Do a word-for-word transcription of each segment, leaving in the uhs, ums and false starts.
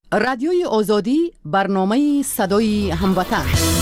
رادیوی آزادی، برنامه صدای هموطن.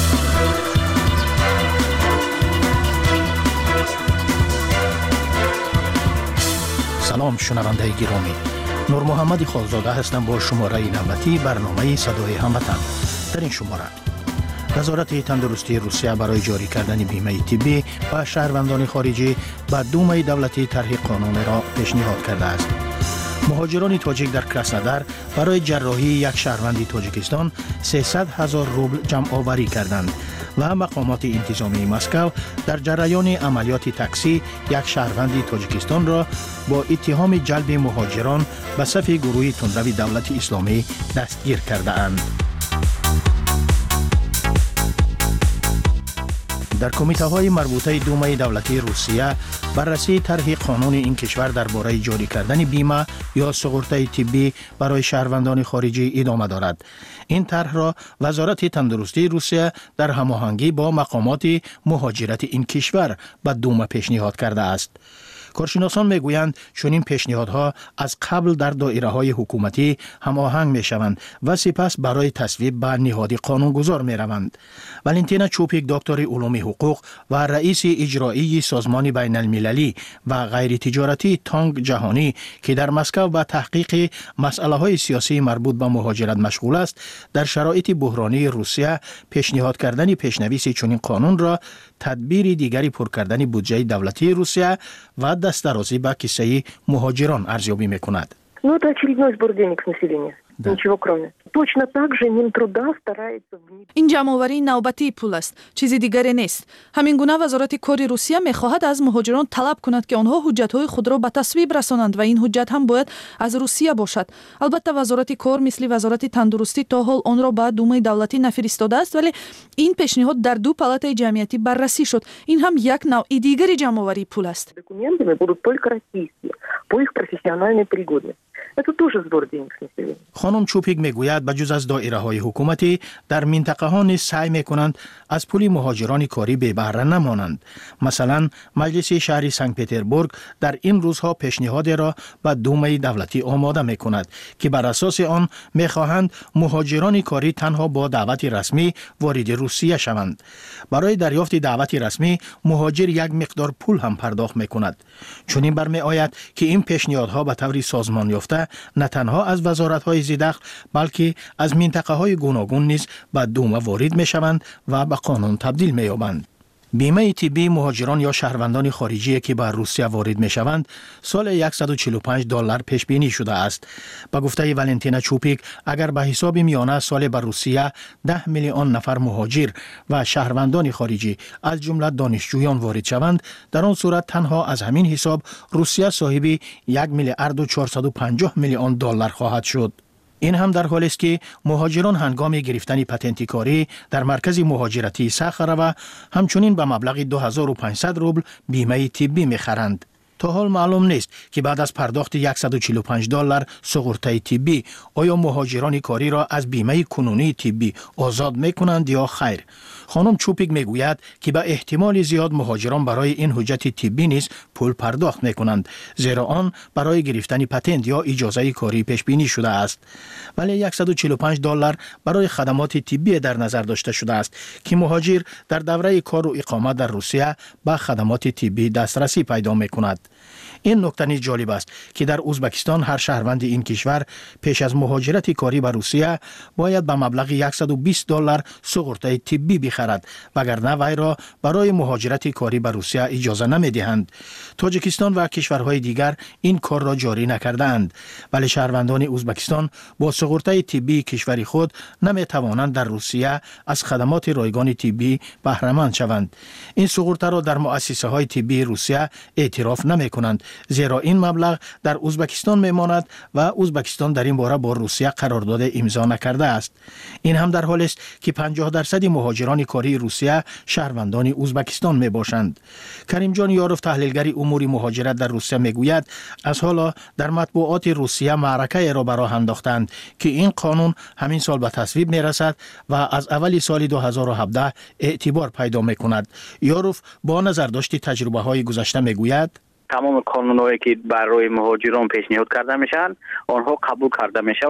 سلام شنونده گرامی، نور محمد خالزاده هستم با شماره نوبتی برنامه صدای هموطن. در این شماره وزارت تندرستی روسیه برای جاری کردن بیمه طبی و شهروندان خارجی به دومه دولتی طرح قانون را پیشنهاد کرده است. مهاجران تاجیک در کراسنودار برای جراحی یک شهروند تاجیکستان سیصد هزار روبل جمع آوری کردند و مقامات انتظامی مسکو در جریان عملیات تاکسی یک شهروند تاجیکستان را با اتهام جلب مهاجران به صف گروه تندرو دولت اسلامی دستگیر کرده اند. در کمیته های مربوطه دومه دولتی روسیه بررسی طرح قانون این کشور درباره جاری کردن بیمه یا سقورت طبی برای شهروندان خارجی ادامه دارد. این طرح را وزارت تندرستی روسیه در هماهنگی با مقامات مهاجرت این کشور به دومه پیشنهاد کرده است. کارشناسان میگویند چنین پیشنهادها از قبل در دایره‌های حکومتی هماهنگ میشوند و سپس برای تصویب به نهاد قانونگذار میروند. والنتینا چوپیک، دکتر علوم حقوق و رئیس اجرایی سازمان بین المللی و غیر تجارتی تانگ جهانی که در مسکو به تحقیق مسائل سیاسی مربوط به مهاجرت مشغول است، در شرایط بحرانی روسیه پیشنهاد کردن پیشنویس چنین قانون را تدبیر دیگری پر کردن بودجه دولتی روسیه و دسترسی به کیسه مهاجران ارزیابی میکند. Ну, это очередной сбор денег с населения. Да. Ничего кроме. Точно так же Минтруда старается внедрить. این جمع‌آوری نوبتی پول است، چیزی دیگری نیست. همین گونه وزارت کار روسیه می‌خواهد از مهاجران طلب کند که آنها حجت‌های خود را به تصویب رسانند و این حجت هم باید از روسیه باشد. البته وزارت کار مثل وزارت تندرستی تا حال آن را به دومه دولتی نفرستاده است، ولی این پیشنهاد در دو پالات جمعیتی بررسی شد. این هم یک نوع دیگری جمع‌آوری پول است. Документами будут только российские по их профессиональной пригодности. Это тоже сбор денег с населения. خانم چوپیک میگوید بجز از دایره های حکومتی در منطقه ها نیز سعی میکنند از پول مهاجران کاری بی بهره نمانند. مثلا مجلس شهری سنت پترزبورگ در این روزها پیشنهاد را به دومه دولتی آماده میکند که بر اساس آن میخواهند مهاجران کاری تنها با دعوت رسمی وارد روسیه شوند. برای دریافت دعوت رسمی مهاجر یک مقدار پول هم پرداخت میکند. چنین برمیآید که این پیشنهادها به طور سازمان یافته نه تنها از وزارت‌های زیردخل بلکه از منطقه‌های گوناگون نیز به دومه وارد می‌شوند و به قانون تبدیل می‌یابند. بیمه طبی مهاجران یا شهروندان خارجی که به روسیه وارد می‌شوند سال صد و چهل و پنج دلار پیش بینی شده است. به گفته والنتینا چوپیک، اگر به حساب میانه سال به روسیه ده میلیون نفر مهاجر و شهروندان خارجی از جمله دانشجویان وارد شوند، در آن صورت تنها از همین حساب روسیه صاحب یک میلیارد و چهارصد و پنجاه میلیون دلار خواهد شد. این هم در حالی است که مهاجران هنگام گرفتن پتنت کاری در مرکز مهاجرتی ساخره و همچنین به مبلغ دو هزار و پانصد روبل بیمه طبی می‌خرند. تا حال معلوم نیست که بعد از پرداخت صد و چهل و پنج دلار سقورت طبی آیا مهاجران کاری را از بیمه کنونی طبی آزاد میکنند یا خیر. خانم چوپیک میگوید که به احتمال زیاد مهاجران برای این حجت طبی نیز پول پرداخت میکنند، زیرا آن برای گرفتن پتنت یا اجازه کاری پیش بینی شده است. ولی صد و چهل و پنج دلار برای خدمات طبی در نظر داشته شده است که مهاجر در دوره کار و اقامت در روسیه به خدمات طبی دسترسی پیدا میکند. این نکته نیز جالب است که در ازبکستان هر شهروند این کشور پیش از مهاجرت کاری به روسیه باید به مبلغ صد و بیست دلار سقورت طبی بخرد، وگرنه وی را برای مهاجرت کاری به روسیه اجازه نمیدهند. تاجیکستان و کشورهای دیگر این کار را جاری نکردند، ولی شهروندان ازبکستان با سقورت طبی کشور خود نمیتوانند در روسیه از خدمات رایگان طبی بهره مند شوند. این سقورت را در مؤسسه های طبی روسیه اعتراف نمی کنند، زیرا این مبلغ در ازبکستان میماند و ازبکستان در این باره با روسیه قرارداد امضا نکرده است. این هم در حالی است که پنجاه درصد مهاجران کاری روسیه شهروندان ازبکستان می باشند. کریم جان یاروف، تحلیلگر امور مهاجرت در روسیه میگوید از حالا در مطبوعات روسیه معرکه را به راه انداختند که این قانون همین سال به تصویب می رسد و از اول سال دو هزار و هفده اعتبار پیدا می کند. یاروف با نظر داشت تجربه های گذشته میگوید تمام قانونایی که برای مهاجران پیشنهاد کرده میشن آنها قبول کرده میشوند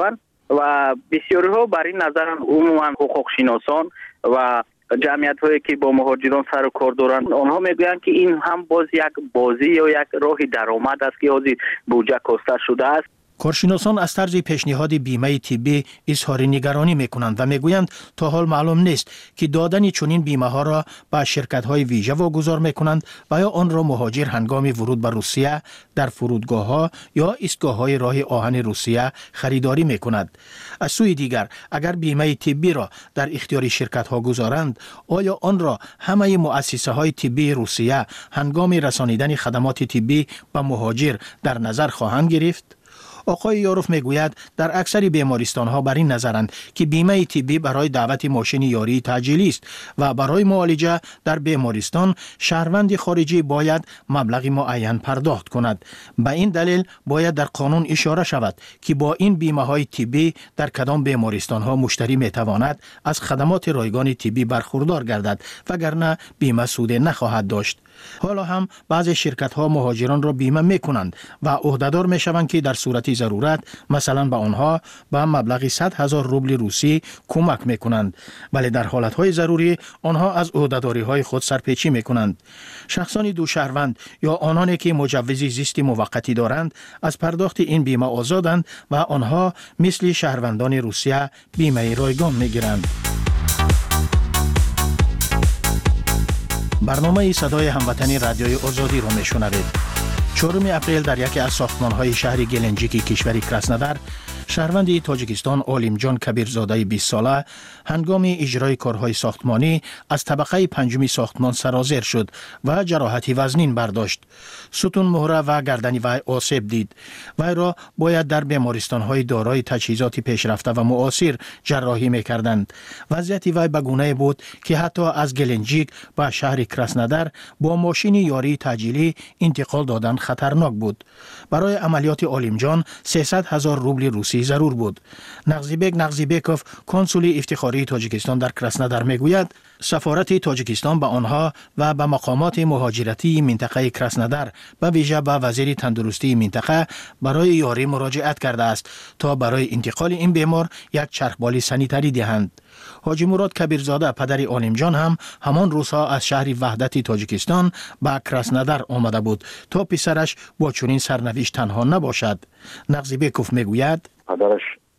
و بسیاری ها بر این نظرن، عموما حقوق شناسان و جمعیت هایی که با مهاجران سر و کار دارن، آنها میگویند که این هم باز یک بازی یا یک راه درآمد است که از بودجه کاسته شده است. کارشناسان از طرز پیشنهاد بیمه طبی اظهار نگرانی میکنند و میگویند تا حال معلوم نیست که دادن چنین بیمه ها را به شرکت های ویژه واگذار میکنند و یا آن را مهاجر هنگام ورود به روسیه در فرودگاه ها یا ایستگاه های راه آهن روسیه خریداری میکند. از سوی دیگر اگر بیمه طبی را در اختیار شرکت ها گذارند، آیا آن را همه مؤسسه های طبی روسیه هنگام رسانیدن خدمات طبی به مهاجر در نظر خواهند گرفت؟ آقای یاروف میگوید در اکثر بیمارستان ها بر این نظرند که بیمه طبی برای دعوت ماشین یاری تجهیزی است و برای معالجه در بیمارستان شهروند خارجی باید مبلغ معین پرداخت کند. به این دلیل باید در قانون اشاره شود که با این بیمه های طبی در کدام بیمارستان ها مشتری میتواند از خدمات رایگان طبی برخوردار گردد، وگرنه بیمه سود نخواهد داشت. حالا هم بعضی شرکت ها مهاجران را بیمه میکنند و عهدهدار میشوند که در صورت ضرورت مثلا به آنها به مبلغ صد هزار روبل روسی کمک میکنند، ولی در حالت های ضروری آنها از عهدهداری های خود سرپیچی میکنند. شخصان دو شهروند یا آنانی که مجوز زیست موقتی دارند از پرداخت این بیمه آزادند و آنها مثل شهروندان روسیه بیمه رایگان میگیرند. برنامه صدای هموطنی رادیوی آزادی را میشنوید. چهارم اپریل در یکی از ساختمان‌های شهر گلنجیکی کشور کراسنودار، شهروند تاجیکستان عالمجان کبیرزاده بیست ساله هنگام اجرای کارهای ساختمانی از طبقه پنجمی ساختمان سرازیر شد و جراحتی وزنین برداشت. ستون مهره و گردن وی آسیب دید. وی را باید در بیمارستان‌های دارای تجهیزات پیشرفته و معاصر جراحی می‌کردند. وضعیت وی به گونه بود که حتی از گلنجیک به شهر کراسنودار با ماشین یاری تجهیزی انتقال دادن خطرناک بود. برای عملیات عالمجان سیصد هزار روبل روسی ضرور بود. نغزیبک نغزیبکوف کنسول افتخاری تاجیکستان در کراسنودار میگوید سفارت تاجیکستان به آنها و به مقامات مهاجرتی منطقه کراسنودار به ویژه به وزیر تندرستی منطقه برای یاری مراجعت کرده است تا برای انتقال این بیمار یک چرخبال سانیتری دهند. حاجی مراد کبیرزاده پدر عالمجان هم همان روزها از شهر وحدت تاجیکستان به کراسنودار آمده بود تا پسرش با چنین سرنوشت تنها نباشد. نغزیبکوف میگوید پدرش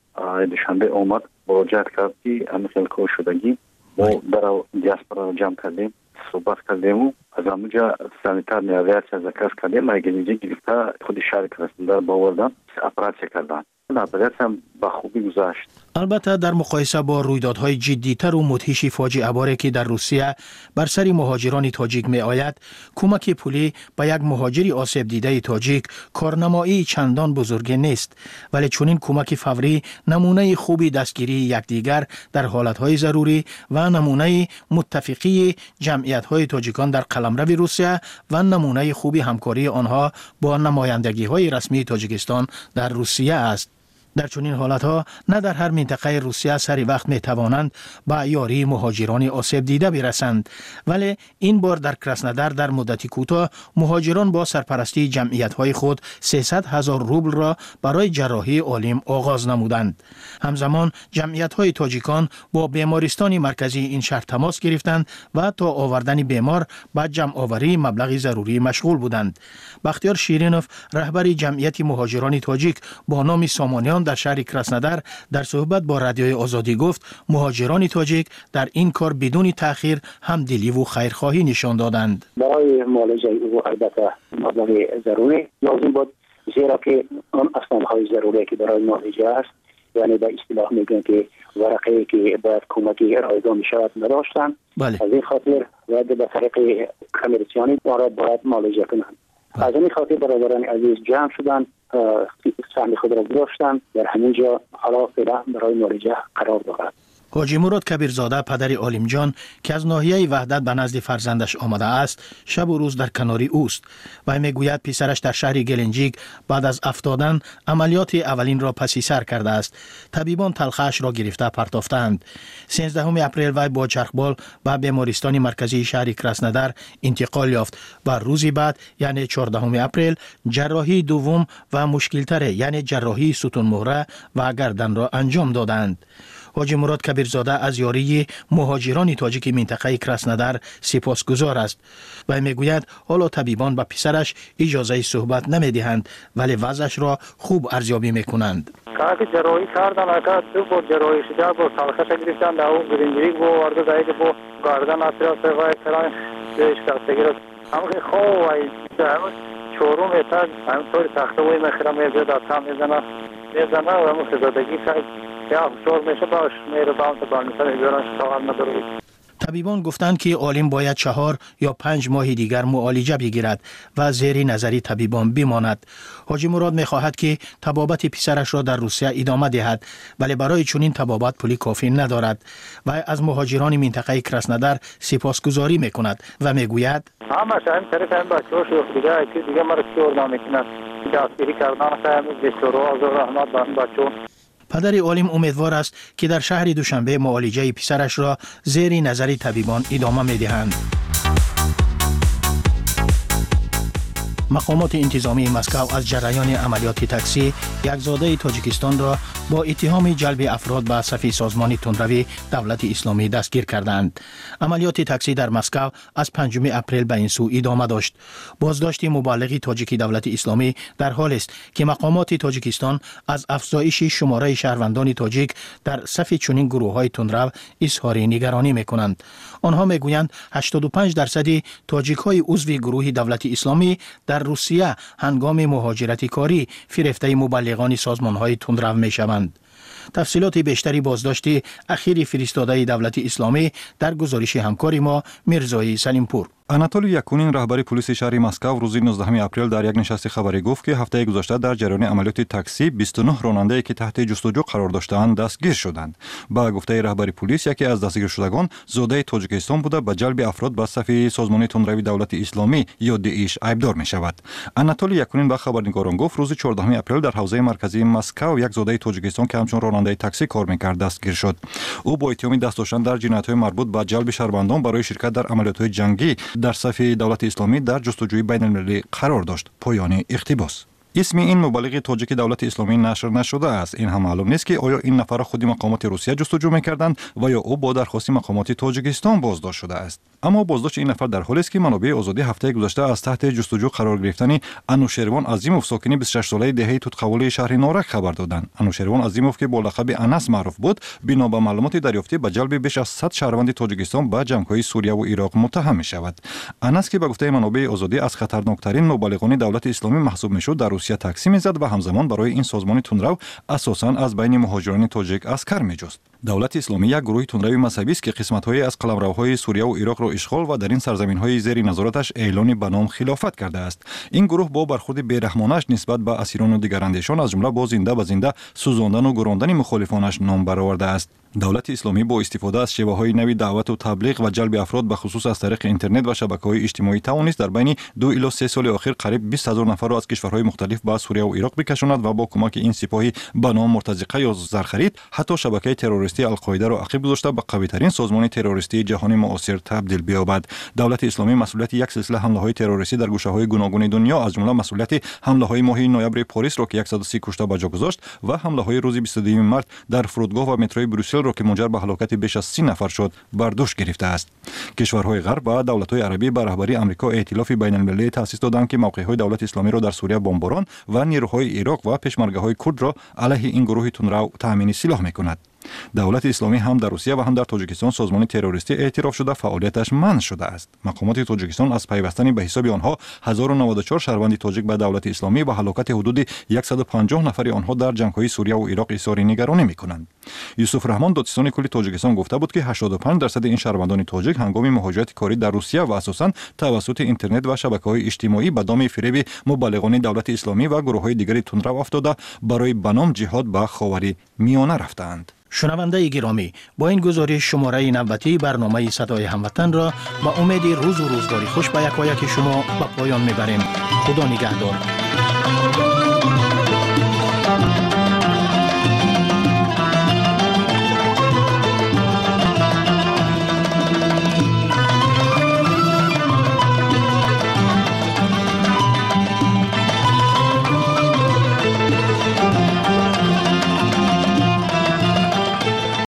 دوشنبه آمد مراجعت کرد که امثال کار شدگی ما در دیاسپورا جمع کردیم، صحبت کردیم و از همونجا سانیتار نیازیت ذکر کردیم. ما گنجی گرفته خود شهر کراسنودار باوردن اپراتسی کردن. عملیات هم به خوبی گذشت. البته در مقایسه با رویدادهای جدی‌تر و مدهش فاجعه باری که در روسیه بر سر مهاجران تاجیک می آید، کمک پولی به یک مهاجر آسیب دیده تاجیک کارنمایی چندان بزرگی نیست، ولی چنین کمک فوری نمونه خوبی دستگیری یکدیگر در حالتهای ضروری و نمونه متفقی جمعیت‌های تاجیکان در قلمرو روسیه و نمونه خوبی همکاری آنها با نمایندگی‌های رسمی تاجیکستان در روسیه است. در چنین حالتها نه در هر منطقه روسیه سری وقت می توانند به یاری مهاجران آسیب دیده برسند، ولی این بار در کراسنودار در مدتی کوتاه مهاجران با سرپرستی جمعیت‌های خود سیصد هزار روبل را برای جراحی عالم آغاز نمودند. همزمان جمعیت‌های تاجیکان با بیمارستان مرکزی این شهر تماس گرفتند و تا آوردن بیمار به جمع آوری مبلغ ضروری مشغول بودند. بختیار شیرینوف رهبر جمعیت مهاجران تاجیک با نام سامانیان در شهر کراسنودار در صحبت با رادیوی آزادی گفت مهاجران تاجیک در این کار بدون تأخیر همدلی و خیرخواهی نشان دادند. برای معالجه او البته مبلغ ضروری لازم بود، زیرا که آن اسنادهای ضروری که برای معالجه است، یعنی به اصطلاح میگن که ورقه که باید کمکی رایگان شود نداشتن. بله. از این خاطر باید به طریق کامرسیانی باید معالجه کنند. از این خاطر برادران عزیز جمع شدن، سهم خود را گذاشتن در همینجا حالا فعلا برای معالجه قرار دارد. حاجی مراد کبیرزاده پدر عالم جان که از ناحیه وحدت به نزد فرزندش آمده است شب و روز در کنار اوست و میگوید پسرش در شهر گلنجیک بعد از افتادن عملیات اولین را پسی سر کرده است. طبیبان تلخش را گرفته پرتافتند. سیزدهم اپریل وی با چرخبال به بیمارستان مرکزی شهر کراسنودار انتقال یافت و روزی بعد یعنی چهاردهم اپریل جراحی دوم و مشکل‌تر یعنی جراحی ستون مهره و گردن را انجام دادند. حاجی مراد کبیرزاده از یاری مهاجران تاجیک منطقه کراسنودار سپاسگزار است و میگوید حالا طبیبان به پسرش اجازه صحبت نمیدهند ولی وضعش را خوب ارزیابی میکنند. که جراحی کردن اگر دو بار جراحی شده با تلخش گرفتن در اون گرینجریک با ورده دایده با گردن اطراف و کرای شکستگی را همه خواه و همه چهارم ایتر همطور تخته وی مخیره میزد از هم میزنه میزنه و همه خزادگی کرد یا چهار میشه باش میره باند بانیسان ایجاران شتاقل نداروید. طبیبان گفتند که عالم باید چهار یا پنج ماه دیگر معالجه بگیرد و زیر نظری طبیبان بماند. حاجی مراد میخواهد که طبابت پسرش را در روسیه ادامه دهد ولی برای چنین طبابت پولی کافی ندارد و از مهاجران منطقه کراسنودار سپاسگزاری میکند و میگوید همش این طریق این بچه ها شوخ دیگه که دیگه مرا چور نمیکنند دستگیری کردن خیلی بسیار از رحمت به این بچه ها. پدر عالم امیدوار است که در شهر دوشنبه معالجه پسرش را زیر نظر طبیبان ادامه می‌دهند. مقامات انتظامی مسکو از جریان عملیات تاکسی یک زاده تاجیکستان را با اتهام جلب افراد به صف سازمان تندروی دولت اسلامی دستگیر کردند. عملیات تاکسی در مسکو از پنجم اپریل به این سو ادامه داشت. بازداشت مبلغ تاجیک دولت اسلامی در حال است که مقامات تاجیکستان از افزایش شماره شهروندان تاجیک در صف چنین گروه‌های تندرو اظهار نگرانی می‌کنند. آنها می‌گویند هشتاد و پنج درصد تاجیک‌های عضو گروه دولت اسلامی در روسیه هنگام مهاجرت کاری فریفته مبلغان سازمان‌های تندرو می‌شوند. تفصیلات بیشتری بازداشت اخیر فرستاده دولت اسلامی در گزارش همکار ما میرزایی سلیمپور. آناتولی یکونین رهبر پلیس شهر مسکو روز نوزدهم اپریل در یک نشست خبری گفت که هفته گذشته در جریان عملیات تاکسی بیست و نه راننده که تحت جستجو قرار داشتند دستگیر شدند. با گفته رهبر پلیس یکی از دستگیر شدگان زاده تاجیکستان بوده به جلب افراد به صف سازمان تندروی دولت اسلامی یا داعش عیبدار می شود. آناتولی یکونین به خبرنگاران گفت روز چهاردهم اپریل در حوزه مرکزی مسکو یک زاده تاجیکستان که همچون راننده تاکسی کار می‌کرد دستگیر شد. او با اتهام دست داشتن در جنایت‌های مربوط به جلب شهروندان برای شرکت در عملیات‌های جنگی در صف دولت اسلامی در جستجوی بین المللی قرار داشت. پایان اقتباس. اسم این مبلغ تاجیک دولت اسلامی نشر نشده است. این هم معلوم نیست که آیا این نفر خود مقامات روسیه جستجو می‌کردند و یا او با درخواست مقامات تاجیکستان بازداشت شده است. اما بازداشت این نفر در حالی است که منابع آزادی هفته گذشته از تحت جستجو قرار گرفتن انوشیروان عظیموف ساکن بیست و شش ساله دهه توتقولی شهر نارک خبر دادند. انوشیروان عظیموف که با لقب انس معروف بود بنا به معلومات دریافتی به جلب بیش از صد شهروند تاجیکستان به جنگ‌های سوریه و عراق متهم می‌شود. انس که به گفته منابع آزادی از خطرناکترین مبلغان دولت اسلامی محسوب می‌شد در روسیه تاکسی می‌زد و همزمان برای این سازمان تندرو اساساً از بین مهاجران تاجیک اسکر می‌جست. دولت اسلامی یک گروه تندروی مذهبی است که قسمت‌های از قلمروهای سوریه و عراق را اشغال و در این سرزمین‌های زیر نظارتش اعلان به نام خلافت کرده است. این گروه با برخورد بی‌رحمانه‌اش نسبت به اسیران و دیگر اندیشان از جمله با زنده به زنده سوزاندن و گراندن مخالفانش نام برآورده است. دولت اسلامی با استفاده از شیوه‌های نوی دعوت و تبلیغ و جلب افراد به خصوص از طریق اینترنت و شبکه‌های اجتماعی توانست در بین دو الی سه سال اخیر قریب بیست هزار نفر را از کشورهای مختلف به سوریه و عراق بکشاند و با کمک این سپاهی به نام مرتزقه یا زرخرید حتی شبکه تروریستی القاعده را عقب گذاشته به قوی‌ترین سازمان تروریستی جهان معاصر تبدیل بیابد. دولت اسلامی مسئولیت یک سلسله حمله‌های تروریستی در گوشه‌های گوناگون دنیا از جمله مسئولیت حمله‌های ماه نوامبر پاریس را که صد و سی کشته به جا گذاشت و حمله‌های روز بیست و دو مارس در فرودگاه و متروی بروسل را که منجر به هلاکت بیش از سی نفر شد بر دوش گرفته است. کشورهای غرب و دولت‌های عربی به رهبری آمریکا ائتلاف بین‌المللی تأسیس دادند که موقع‌های دولت اسلامی را در سوریه بمباران و نیروهای عراق و پشمرگه‌های کرد را علیه این گروه تندرو تأمین سلاح می‌کند. دولت اسلامی هم در روسیه و هم در تاجیکستان سازمان تروریستی اعتراف شده فعالیتش منع شده است. مقامات تاجیکستان از پیوستن به حساب آنها هزار و نود و چهار شهروند تاجیک به دولت اسلامی و هلاکت حدود صد و پنجاه نفر آنها در جنگ‌های سوریه و عراق اظهار نگرانی می‌کنند. یوسف رحمان دادستان کلی تاجیکستان گفته بود که هشتاد و پنج درصد این شهروندان تاجیک هنگام مهاجرت کاری در روسیه و اساساً توسط اینترنت و شبکه‌های اجتماعی به دام فریب مبلغان دولت اسلامی و گروه‌های دیگر تندرو افتاده برای بنام جهاد به خاور میانه رفتند. شنونده گرامی، با این گزارش شماره نوبتی برنامه صدای هموطن را با امید روز و روزگاری خوش به یکایک شما به پایان میبریم. خدا نگهدار.